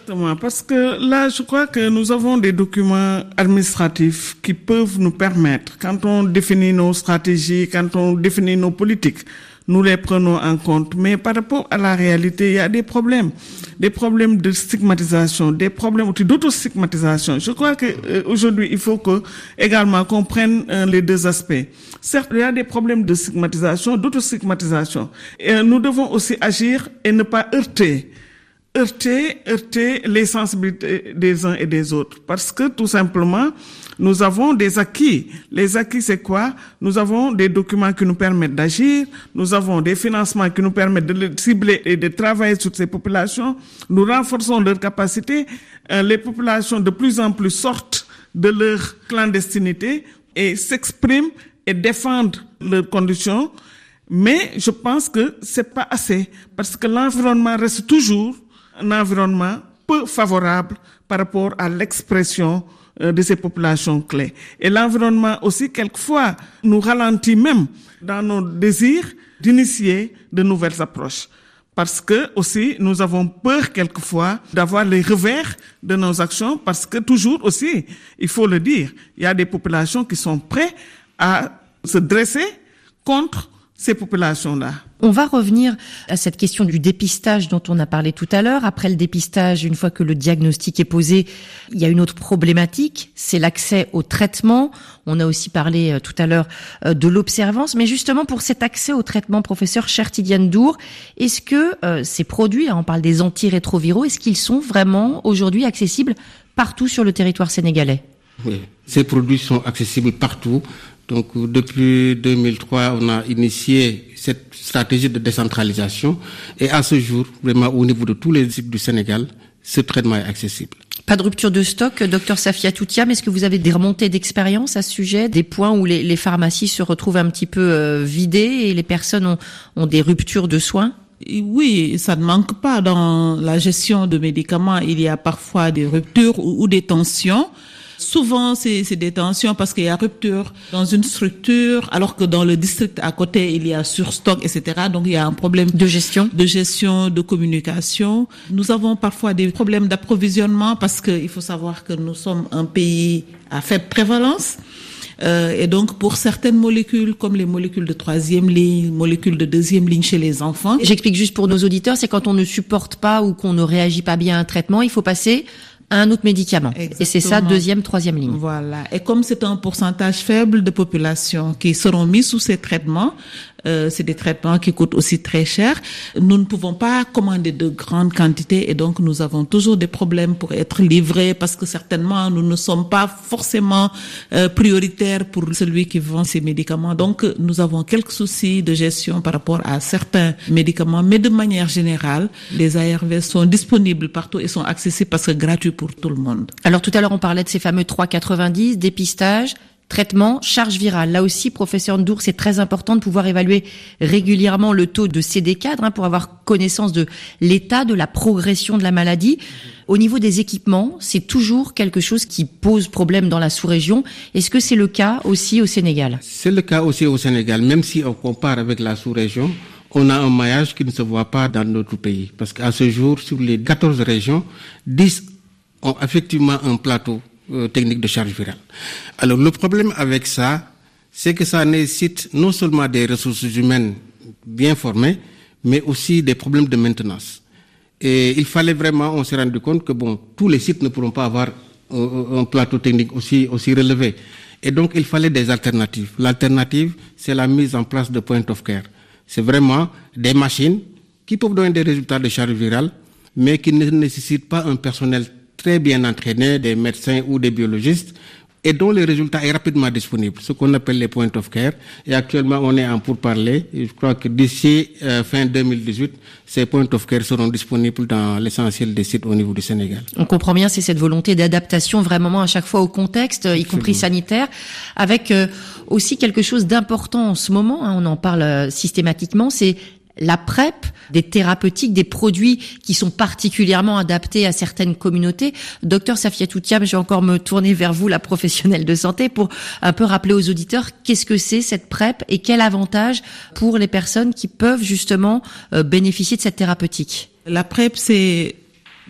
Exactement, parce que là, je crois que nous avons des documents administratifs qui peuvent nous permettre, quand on définit nos stratégies, quand on définit nos politiques, nous les prenons en compte. Mais par rapport à la réalité, il y a des problèmes. Des problèmes de stigmatisation, des problèmes d'autostigmatisation. Je crois que euh, aujourd'hui, il faut que également qu'on prenne euh, les deux aspects. Certes, il y a des problèmes de stigmatisation, d'autostigmatisation. Et euh, nous devons aussi agir et ne pas heurter heurter, heurter les sensibilités des uns et des autres. Parce que, tout simplement, nous avons des acquis. Les acquis, c'est quoi? Nous avons des documents qui nous permettent d'agir. Nous avons des financements qui nous permettent de cibler et de travailler sur ces populations. Nous renforçons leurs capacités. Euh, les populations de plus en plus sortent de leur clandestinité et s'expriment et défendent leurs conditions. Mais je pense que c'est pas assez. Parce que l'environnement reste toujours un environnement peu favorable par rapport à l'expression euh, de ces populations clés. Et l'environnement aussi, quelquefois, nous ralentit même dans nos désirs d'initier de nouvelles approches. Parce que aussi, nous avons peur quelquefois d'avoir les revers de nos actions, parce que toujours aussi, il faut le dire, il y a des populations qui sont prêtes à se dresser contre ces populations-là.
On va revenir à cette question du dépistage dont on a parlé tout à l'heure. Après le dépistage, une fois que le diagnostic est posé, il y a une autre problématique, c'est l'accès au traitement. On a aussi parlé tout à l'heure de l'observance, mais justement pour cet accès au traitement, professeur Chertidiane Ndour, est-ce que euh, ces produits, hein, on parle des antirétroviraux, est-ce qu'ils sont vraiment aujourd'hui accessibles partout sur le territoire sénégalais?
Oui, ces produits sont accessibles partout. Donc, depuis deux mille trois, on a initié cette stratégie de décentralisation. Et à ce jour, vraiment, au niveau de tous les sites du Sénégal, ce traitement est accessible.
Pas de rupture de stock, docteur Safiatou Thiam. Est-ce que vous avez des remontées d'expérience à ce sujet, des points où les, les pharmacies se retrouvent un petit peu euh, vidées et les personnes ont, ont des ruptures de soins?
Oui, ça ne manque pas dans la gestion de médicaments. Il y a parfois des ruptures ou, ou des tensions. Souvent, c'est, c'est des tensions parce qu'il y a rupture dans une structure, alors que dans le district à côté, il y a surstock, et cetera. Donc, il y a un problème
de gestion,
de gestion, de communication. Nous avons parfois des problèmes d'approvisionnement parce que il faut savoir que nous sommes un pays à faible prévalence. Euh, et donc, pour certaines molécules, comme les molécules de troisième ligne, molécules de deuxième ligne chez les enfants.
J'explique juste pour nos auditeurs, c'est quand on ne supporte pas ou qu'on ne réagit pas bien à un traitement, il faut passer à un autre médicament. Exactement. Et c'est ça, deuxième, troisième ligne.
Voilà. Et comme c'est un pourcentage faible de population qui seront mis sous ces traitements, euh, c'est des traitements qui coûtent aussi très cher. Nous ne pouvons pas commander de grandes quantités et donc nous avons toujours des problèmes pour être livrés parce que certainement nous ne sommes pas forcément euh, prioritaires pour celui qui vend ces médicaments. Donc nous avons quelques soucis de gestion par rapport à certains médicaments, mais de manière générale, les A R V sont disponibles partout et sont accessibles parce que gratuits pour tout le monde.
Alors tout à l'heure on parlait de ces fameux trois quatre-vingt-dix, dépistage, traitement, charge virale. Là aussi, professeur Ndour, c'est très important de pouvoir évaluer régulièrement le taux de C D quatre hein, pour avoir connaissance de l'état, de la progression de la maladie. Au niveau des équipements, c'est toujours quelque chose qui pose problème dans la sous-région. Est-ce que c'est le cas aussi au Sénégal?
C'est le cas aussi au Sénégal, même si on compare avec la sous-région. On a un maillage qui ne se voit pas dans notre pays. Parce qu'à ce jour, sur les quatorze régions, dix ont effectivement un plateau euh, technique de charge virale. Alors le problème avec ça, c'est que ça nécessite non seulement des ressources humaines bien formées, mais aussi des problèmes de maintenance. Et il fallait vraiment, on s'est rendu compte que bon, tous les sites ne pourront pas avoir euh, un plateau technique aussi, aussi relevé. Et donc il fallait des alternatives. L'alternative, c'est la mise en place de point of care. C'est vraiment des machines qui peuvent donner des résultats de charge virale, mais qui ne nécessitent pas un personnel très bien entraînés, des médecins ou des biologistes, et dont le résultat est rapidement disponible, ce qu'on appelle les point of care. Et actuellement, on est en pourparlers. Je crois que d'ici euh, fin deux mille dix-huit, ces point of care seront disponibles dans l'essentiel des sites au niveau du Sénégal.
On comprend bien, c'est cette volonté d'adaptation vraiment à chaque fois au contexte, y compris sanitaire, avec euh, aussi quelque chose d'important en ce moment, hein, on en parle euh, systématiquement, c'est la PrEP, des thérapeutiques, des produits qui sont particulièrement adaptés à certaines communautés. Docteur Safiatou Thiam, je vais encore me tourner vers vous, la professionnelle de santé, pour un peu rappeler aux auditeurs qu'est-ce que c'est cette PrEP et quel avantage pour les personnes qui peuvent justement euh, bénéficier de cette thérapeutique.
La PrEP, c'est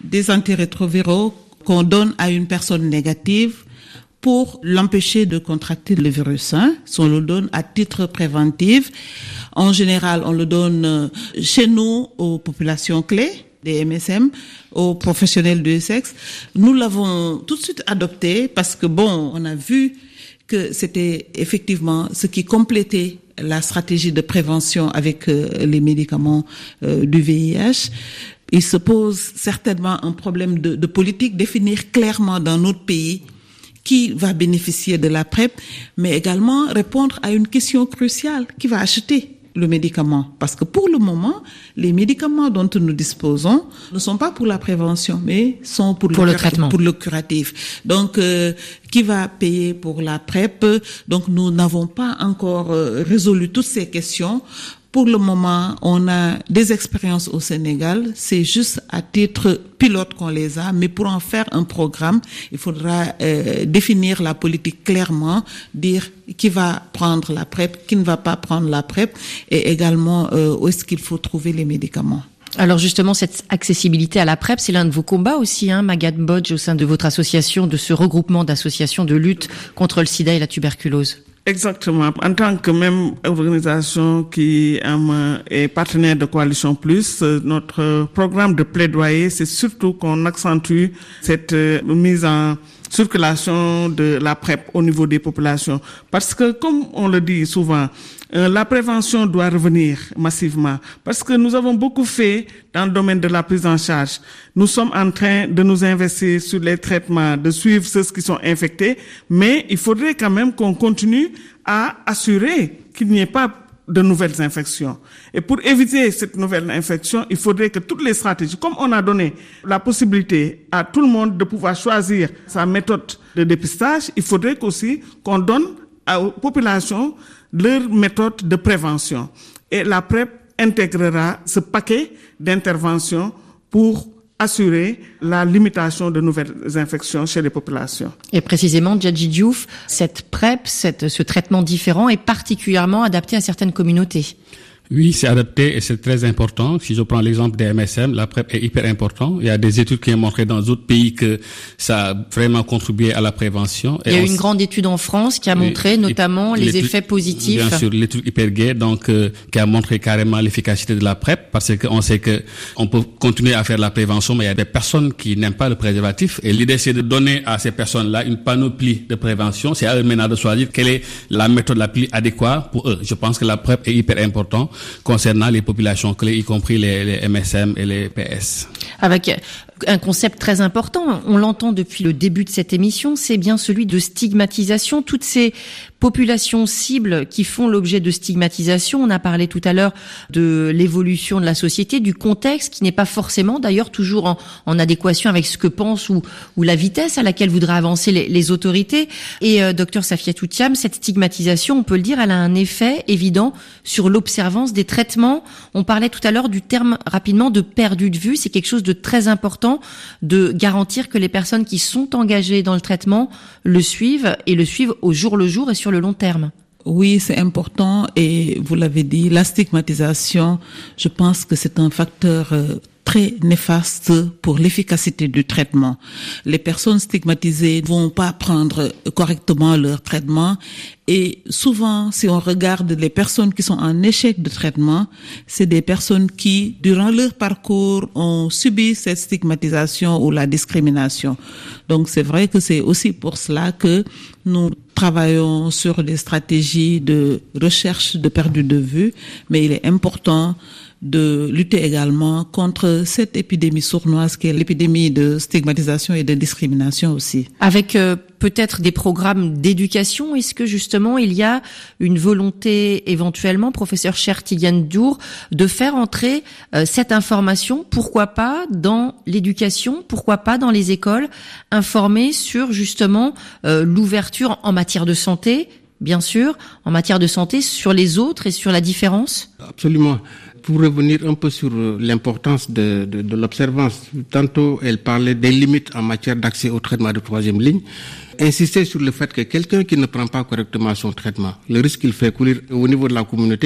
des antirétroviraux qu'on donne à une personne négative pour l'empêcher de contracter le virus. Hein. On le donne à titre préventif. En général, on le donne chez nous aux populations clés, des M S M, aux professionnels du sexe. Nous l'avons tout de suite adopté parce que, bon, on a vu que c'était effectivement ce qui complétait la stratégie de prévention avec euh, les médicaments euh, du V I H. Il se pose certainement un problème de, de politique, définir clairement dans notre pays qui va bénéficier de la PrEP, mais également répondre à une question cruciale, qui va acheter le médicament. Parce que pour le moment, les médicaments dont nous disposons ne sont pas pour la prévention, mais sont pour,
pour
le,
le traitement,
pour le curatif. Donc, euh, qui va payer pour la PrEP? Donc, nous n'avons pas encore euh, résolu toutes ces questions. Pour le moment, on a des expériences au Sénégal. C'est juste à titre pilote qu'on les a, mais pour en faire un programme, il faudra euh, définir la politique clairement, dire qui va prendre la PrEP, qui ne va pas prendre la PrEP, et également euh, où est-ce qu'il faut trouver les médicaments.
Alors justement, cette accessibilité à la PrEP, c'est l'un de vos combats aussi, hein, Maguette Mbodj, au sein de votre association, de ce regroupement d'associations de lutte contre le sida et la tuberculose.
Exactement. En tant que même organisation qui euh, est partenaire de Coalition Plus, euh, notre programme de plaidoyer, c'est surtout qu'on accentue cette euh, mise en circulation de la PrEP au niveau des populations. Parce que, comme on le dit souvent, euh, la prévention doit revenir massivement. Parce que nous avons beaucoup fait dans le domaine de la prise en charge. Nous sommes en train de nous investir sur les traitements, de suivre ceux qui sont infectés, mais il faudrait quand même qu'on continue à assurer qu'il n'y ait pas de nouvelles infections. Et pour éviter cette nouvelle infection, il faudrait que toutes les stratégies, comme on a donné la possibilité à tout le monde de pouvoir choisir sa méthode de dépistage, il faudrait aussi qu'on donne aux populations leur méthode de prévention. Et la PrEP intégrera ce paquet d'interventions pour assurer la limitation de nouvelles infections chez les populations.
Et précisément, Djadji Diouf, cette PrEP, cette, ce traitement différent est particulièrement adapté à certaines communautés.
Oui, c'est adapté et c'est très important. Si je prends l'exemple des M S M, la PrEP est hyper important. Il y a des études qui ont montré dans d'autres pays que ça a vraiment contribué à la prévention.
Et il y a eu une grande étude en France qui a montré notamment les effets positifs.
Bien sûr, l'étude Hypergay, donc euh, qui a montré carrément l'efficacité de la PrEP, parce qu'on sait que on peut continuer à faire la prévention, mais il y a des personnes qui n'aiment pas le préservatif. Et l'idée, c'est de donner à ces personnes-là une panoplie de prévention. C'est à eux maintenant de choisir quelle est la méthode la plus adéquate pour eux. Je pense que la PrEP est hyper importante concernant les populations clés, y compris les, les M S M et les P S.
Avec un concept très important, on l'entend depuis le début de cette émission, c'est bien celui de stigmatisation. Toutes ces populations cibles qui font l'objet de stigmatisation, on a parlé tout à l'heure de l'évolution de la société, du contexte qui n'est pas forcément d'ailleurs toujours en, en adéquation avec ce que pensent ou, ou la vitesse à laquelle voudraient avancer les, les autorités. Et euh, docteur Safiatou Thiam, cette stigmatisation, on peut le dire, elle a un effet évident sur l'observance des traitements. On parlait tout à l'heure du terme rapidement de perdu de vue, c'est quelque chose de très important de garantir que les personnes qui sont engagées dans le traitement le suivent et le suivent au jour le jour et sur le long terme.
Oui, c'est important et vous l'avez dit, la stigmatisation, je pense que c'est un facteur euh, très néfaste pour l'efficacité du traitement. Les personnes stigmatisées ne vont pas prendre correctement leur traitement et souvent, si on regarde les personnes qui sont en échec de traitement, c'est des personnes qui, durant leur parcours, ont subi cette stigmatisation ou la discrimination. Donc, c'est vrai que c'est aussi pour cela que nous travaillons sur des stratégies de recherche de perte de vue, mais il est important de lutter également contre cette épidémie sournoise qui est l'épidémie de stigmatisation et de discrimination aussi.
Avec euh, peut-être des programmes d'éducation, est-ce que justement il y a une volonté éventuellement, professeur Cheikh Tidiane Ndour, de faire entrer euh, cette information, pourquoi pas dans l'éducation, pourquoi pas dans les écoles, informer sur justement euh, l'ouverture en matière de santé, bien sûr, en matière de santé, sur les autres et sur la différence?
Absolument. Pour revenir un peu sur l'importance de, de, de l'observance, tantôt elle parlait des limites en matière d'accès au traitement de troisième ligne, insister sur le fait que quelqu'un qui ne prend pas correctement son traitement, le risque qu'il fait courir au niveau de la communauté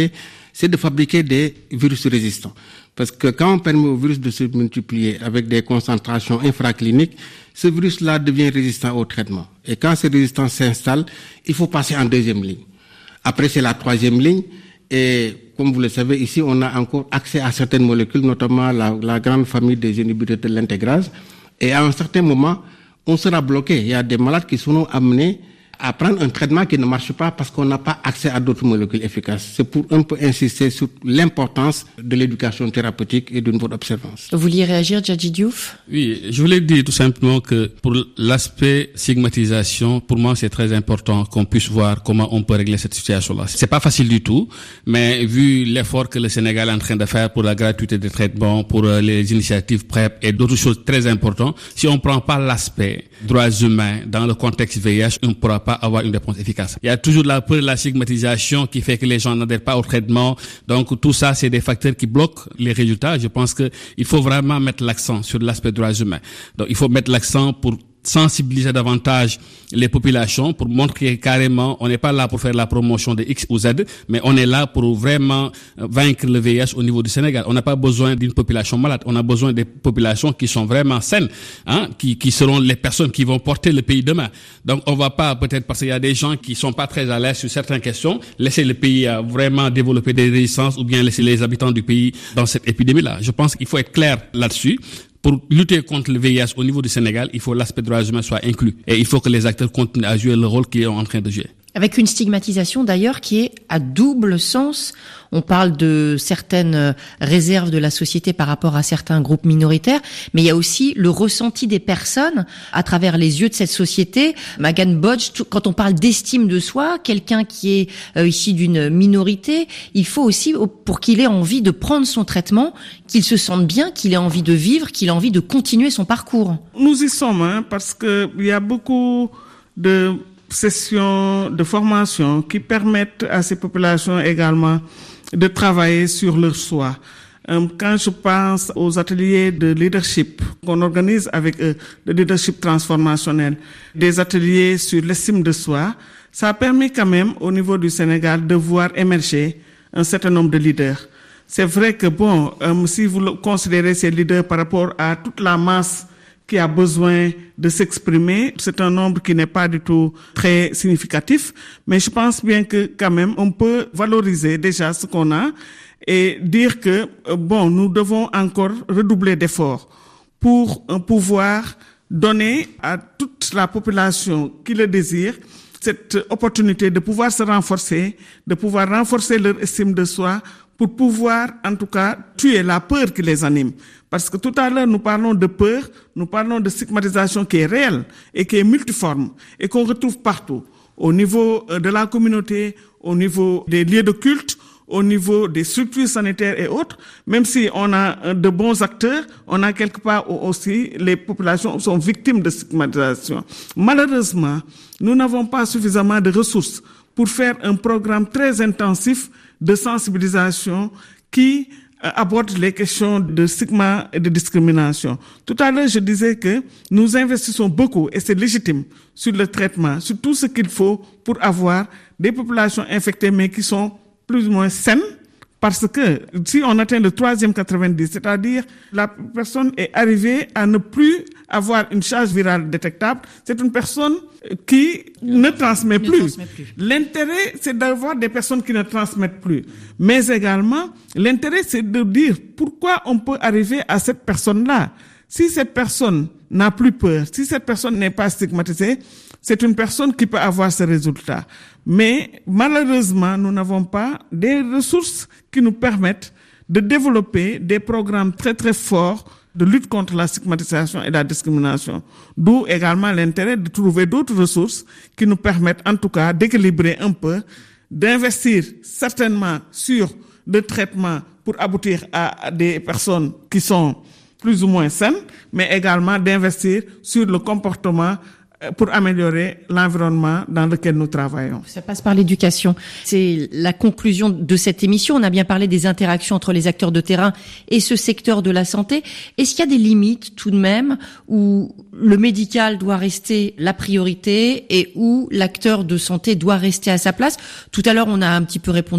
c'est de fabriquer des virus résistants. Parce que quand on permet au virus de se multiplier avec des concentrations infracliniques, ce virus-là devient résistant au traitement. Et quand cette résistance s'installe, il faut passer en deuxième ligne. Après, c'est la troisième ligne. Et comme vous le savez, ici, on a encore accès à certaines molécules, notamment la, la grande famille des inhibiteurs de l'intégrase. Et à un certain moment, on sera bloqué. Il y a des malades qui seront amenés à prendre un traitement qui ne marche pas parce qu'on n'a pas accès à d'autres molécules efficaces. C'est pour un peu insister sur l'importance de l'éducation thérapeutique et d'une bonne observance.
Vous vouliez réagir, Djadji Diouf?
Oui, je voulais dire tout simplement que pour l'aspect stigmatisation, pour moi c'est très important qu'on puisse voir comment on peut régler cette situation-là. C'est pas facile du tout, mais vu l'effort que le Sénégal est en train de faire pour la gratuité des traitements, pour les initiatives P R E P et d'autres choses très importantes, si on prend pas l'aspect droits humains dans le contexte V I H, on ne pourra pas avoir une réponse efficace. Il y a toujours la peur de la stigmatisation qui fait que les gens n'adhèrent pas au traitement. Donc tout ça, c'est des facteurs qui bloquent les résultats. Je pense que il faut vraiment mettre l'accent sur l'aspect droits humains. Donc il faut mettre l'accent pour sensibiliser davantage les populations pour montrer carrément on n'est pas là pour faire la promotion de X ou Z, mais on est là pour vraiment vaincre le V I H au niveau du Sénégal. On n'a pas besoin d'une population malade, on a besoin des populations qui sont vraiment saines, hein, qui, qui seront les personnes qui vont porter le pays demain. Donc on va pas, peut-être parce qu'il y a des gens qui sont pas très à l'aise sur certaines questions, laisser le pays euh, vraiment développer des résistances ou bien laisser les habitants du pays dans cette épidémie-là. Je pense qu'il faut être clair là-dessus. Pour lutter contre le V I H au niveau du Sénégal, il faut que l'aspect droits humains soit inclus. Et il faut que les acteurs continuent à jouer le rôle qu'ils sont en train de jouer.
Avec une stigmatisation d'ailleurs qui est à double sens. On parle de certaines réserves de la société par rapport à certains groupes minoritaires, mais il y a aussi le ressenti des personnes à travers les yeux de cette société. Magan Bodge, quand on parle d'estime de soi, quelqu'un qui est euh, issu d'une minorité, il faut aussi, pour qu'il ait envie de prendre son traitement, qu'il se sente bien, qu'il ait envie de vivre, qu'il ait envie de continuer son parcours.
Nous y sommes, hein, parce que il y a beaucoup de sessions de formation qui permettent à ces populations également de travailler sur leur soi. Quand je pense aux ateliers de leadership qu'on organise avec eux, de leadership transformationnel, des ateliers sur l'estime de soi, ça a permis quand même au niveau du Sénégal de voir émerger un certain nombre de leaders. C'est vrai que bon, euh, si vous considérez ces leaders par rapport à toute la masse qui a besoin de s'exprimer, c'est un nombre qui n'est pas du tout très significatif, mais je pense bien que quand même on peut valoriser déjà ce qu'on a et dire que bon, nous devons encore redoubler d'efforts pour pouvoir donner à toute la population qui le désire cette opportunité de pouvoir se renforcer, de pouvoir renforcer leur estime de soi, pour pouvoir, en tout cas, tuer la peur qui les anime. Parce que tout à l'heure, nous parlons de peur, nous parlons de stigmatisation qui est réelle et qui est multiforme et qu'on retrouve partout, au niveau de la communauté, au niveau des lieux de culte, au niveau des structures sanitaires et autres. Même si on a de bons acteurs, on a quelque part aussi, les populations sont victimes de stigmatisation. Malheureusement, nous n'avons pas suffisamment de ressources pour faire un programme très intensif de sensibilisation qui euh, aborde les questions de stigma et de discrimination. Tout à l'heure, je disais que nous investissons beaucoup, et c'est légitime, sur le traitement, sur tout ce qu'il faut pour avoir des populations infectées, mais qui sont plus ou moins saines, parce que si on atteint le troisième quatre-vingt-dix, c'est-à-dire la personne est arrivée à ne plus avoir une charge virale détectable, c'est une personne qui ne transmet plus. Ne transmet plus. L'intérêt, c'est d'avoir des personnes qui ne transmettent plus. Mais également, l'intérêt, c'est de dire pourquoi on peut arriver à cette personne-là. Si cette personne n'a plus peur, si cette personne n'est pas stigmatisée, c'est une personne qui peut avoir ce résultat. Mais malheureusement, nous n'avons pas des ressources qui nous permettent de développer des programmes très très forts de lutte contre la stigmatisation et la discrimination. D'où également l'intérêt de trouver d'autres ressources qui nous permettent en tout cas d'équilibrer un peu, d'investir certainement sur le traitement pour aboutir à des personnes qui sont plus ou moins saines, mais également d'investir sur le comportement pour améliorer l'environnement dans lequel nous travaillons.
Ça passe par l'éducation. C'est la conclusion de cette émission. On a bien parlé des interactions entre les acteurs de terrain et ce secteur de la santé. Est-ce qu'il y a des limites tout de même où le médical doit rester la priorité et où l'acteur de santé doit rester à sa place? Tout à l'heure, on a un petit peu répondu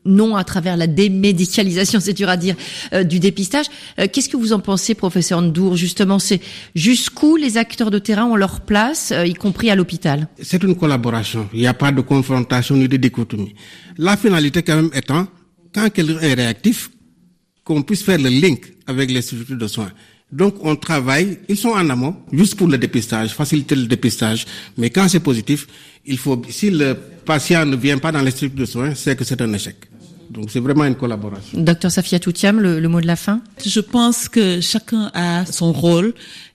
non à travers la démédicalisation, c'est dur à dire, euh, du dépistage. Euh, qu'est-ce que vous en pensez, professeur Ndour? Justement, c'est jusqu'où les acteurs de terrain ont leur place, euh, y compris à l'hôpital?
C'est une collaboration. Il n'y a pas de confrontation ni de dichotomie. La finalité quand même étant, quand quelqu'un est réactif, qu'on puisse faire le link avec les structures de soins. Donc on travaille, ils sont en amont, juste pour le dépistage, faciliter le dépistage. Mais quand c'est positif, il faut, si le patient ne vient pas dans les structures de soins, c'est que c'est un échec. Donc c'est vraiment une collaboration.
Docteur Safiatou Thiam, le, le mot de la fin?
Je pense que chacun a son rôle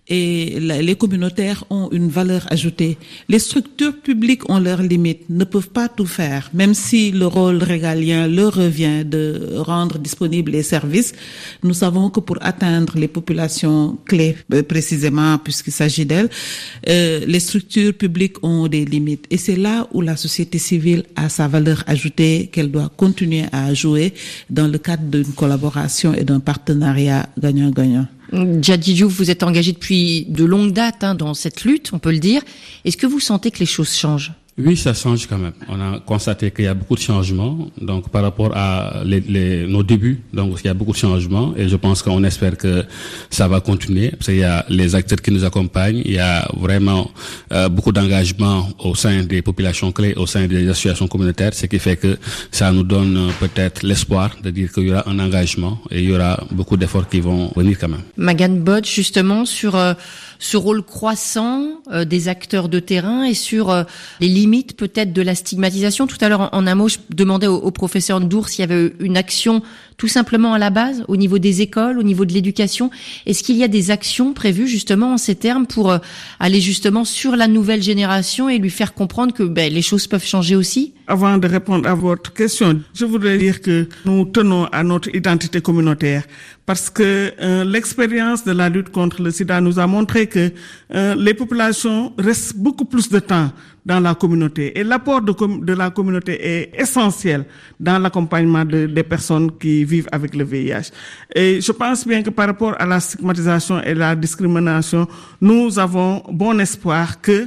et les communautaires ont une valeur ajoutée. Les structures publiques ont leurs limites, ne peuvent pas tout faire, même si le rôle régalien leur revient de rendre disponibles les services. Nous savons que pour atteindre les populations clés, précisément puisqu'il s'agit d'elles, euh, les structures publiques ont des limites. Et c'est là où la société civile a sa valeur ajoutée qu'elle doit continuer à jouer dans le cadre d'une collaboration et d'un partenariat gagnant-gagnant.
Djadji Diouf, vous êtes engagé depuis de longues dates hein, dans cette lutte, on peut le dire. Est-ce que vous sentez que les choses changent?
Oui, ça change quand même. On a constaté qu'il y a beaucoup de changements, donc par rapport à les, les, nos débuts, donc il y a beaucoup de changements et je pense qu'on espère que ça va continuer parce qu'il y a les acteurs qui nous accompagnent, il y a vraiment euh, beaucoup d'engagement au sein des populations clés, au sein des associations communautaires, ce qui fait que ça nous donne euh, peut-être l'espoir de dire qu'il y aura un engagement et il y aura beaucoup d'efforts qui vont venir quand même.
Magane Bodj, justement, sur euh, ce rôle croissant euh, des acteurs de terrain et sur euh, les limite peut-être de la stigmatisation. Tout à l'heure, en, en un mot, je demandais au, au professeur Ndour s'il y avait une action tout simplement à la base, au niveau des écoles, au niveau de l'éducation. Est-ce qu'il y a des actions prévues justement en ces termes pour euh, aller justement sur la nouvelle génération et lui faire comprendre que ben, les choses peuvent changer aussi?
Avant de répondre à votre question, je voudrais dire que nous tenons à notre identité communautaire parce que euh, l'expérience de la lutte contre le sida nous a montré que euh, les populations restent beaucoup plus de temps dans la communauté et l'apport de, com- de la communauté est essentiel dans l'accompagnement de, des personnes qui vivent avec le V I H. Et je pense bien que par rapport à la stigmatisation et la discrimination, nous avons bon espoir que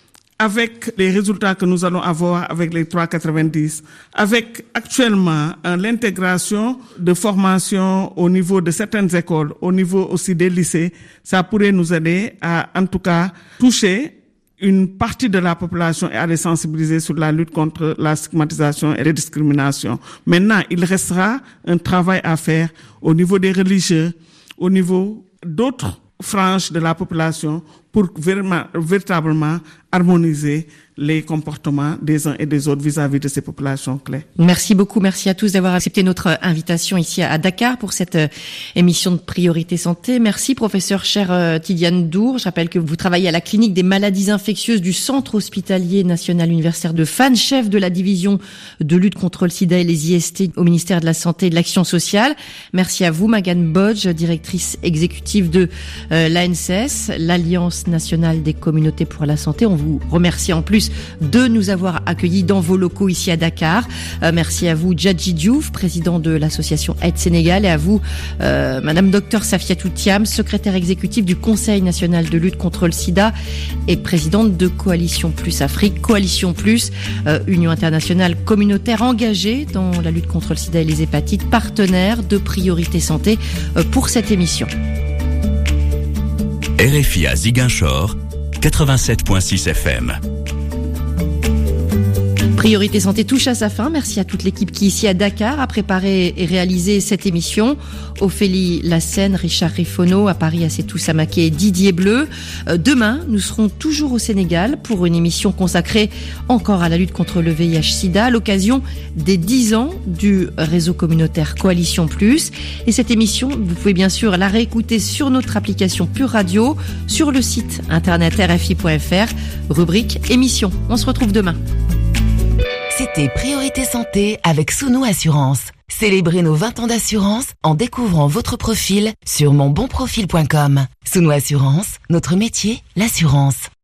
avec les résultats que nous allons avoir avec les trois quatre-vingt-dix, avec actuellement euh, l'intégration de formation au niveau de certaines écoles, au niveau aussi des lycées, ça pourrait nous aider à, en tout cas, toucher une partie de la population et à les sensibiliser sur la lutte contre la stigmatisation et la discrimination. Maintenant, il restera un travail à faire au niveau des religieux, au niveau d'autres franges de la population pour vraiment, véritablement harmoniser les comportements des uns et des autres vis-à-vis de ces populations clés.
Merci beaucoup, merci à tous d'avoir accepté notre invitation ici à Dakar pour cette émission de Priorité Santé. Merci professeur cher Tidiane Ndour. Je rappelle que vous travaillez à la clinique des maladies infectieuses du Centre hospitalier national universitaire de Fannes, chef de la division de lutte contre le sida et les I S T au ministère de la Santé et de l'Action sociale. Merci à vous Magane Bodj, directrice exécutive de euh, l'A N C S, l'Alliance nationale des communautés pour la santé. On vous remercie en plus de nous avoir accueillis dans vos locaux ici à Dakar. Euh, merci à vous Djadji Diouf, président de l'association Aide Sénégal, et à vous euh, Madame Docteur Safiatou Thiam, secrétaire exécutive du Conseil national de lutte contre le sida et présidente de Coalition Plus Afrique. Coalition Plus, euh, Union internationale communautaire engagée dans la lutte contre le sida et les hépatites, partenaire de Priorité Santé euh, pour cette émission.
R F I à Ziguinchor, quatre-vingt-sept virgule six F M.
Priorité Santé touche à sa fin. Merci à toute l'équipe qui, ici à Dakar, a préparé et réalisé cette émission. Ophélie Lassène, Richard Rifono, à Paris, Assetou Samaké et Didier Bleu. Euh, demain, nous serons toujours au Sénégal pour une émission consacrée encore à la lutte contre le V I H sida à l'occasion des dix ans du réseau communautaire Coalition Plus. Et cette émission, vous pouvez bien sûr la réécouter sur notre application Pure Radio, sur le site internet R F I point F R, rubrique émission. On se retrouve demain.
C'était Priorité Santé avec Sounou Assurance. Célébrez nos vingt ans d'assurance en découvrant votre profil sur mon bon profil point com. Sounou Assurance, notre métier, l'assurance.